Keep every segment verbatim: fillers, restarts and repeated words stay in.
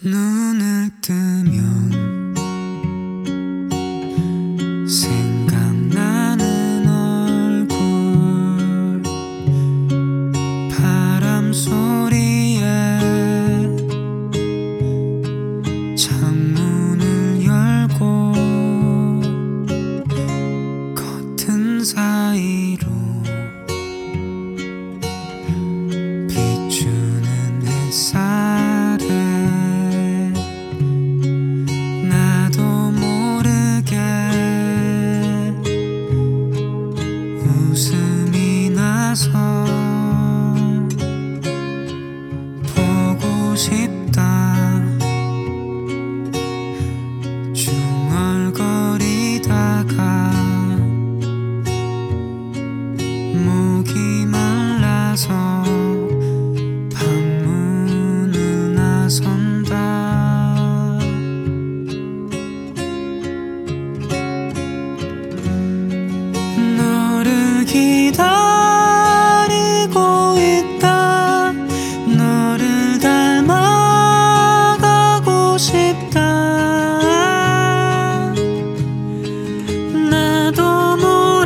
눈을 뜨면 생각나는 얼굴, 바람 소리에 창문을 열고 커튼 사이로 비추는 햇살에 웃음이 나서 보고 싶다. 중얼거리다가 목이 말라서 방문을 나선다. 기다리고 있다. 너를 닮아가고 싶다. 나도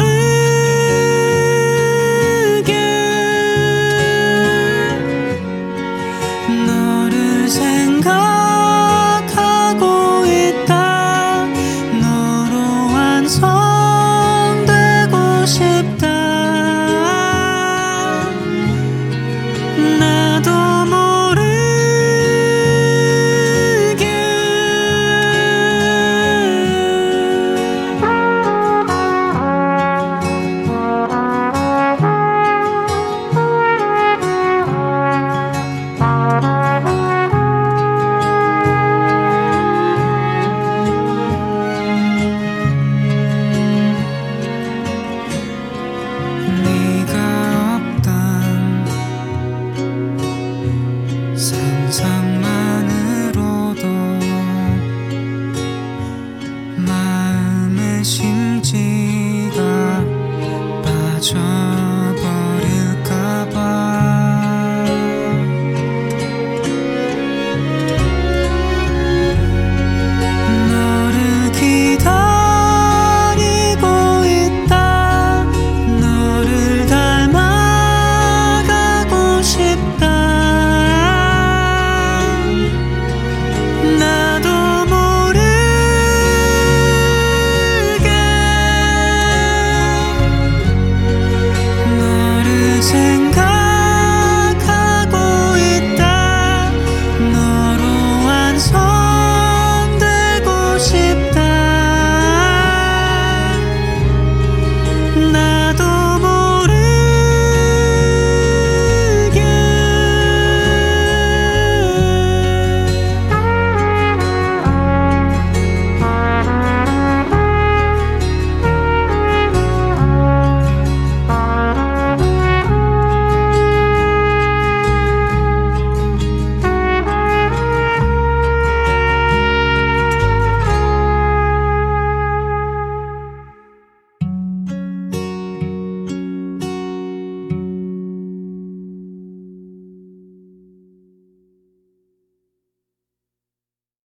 모르게 너를 생각하고 있다. 너로 완성되고 싶다. 나도 모르게 네가 없단 상상만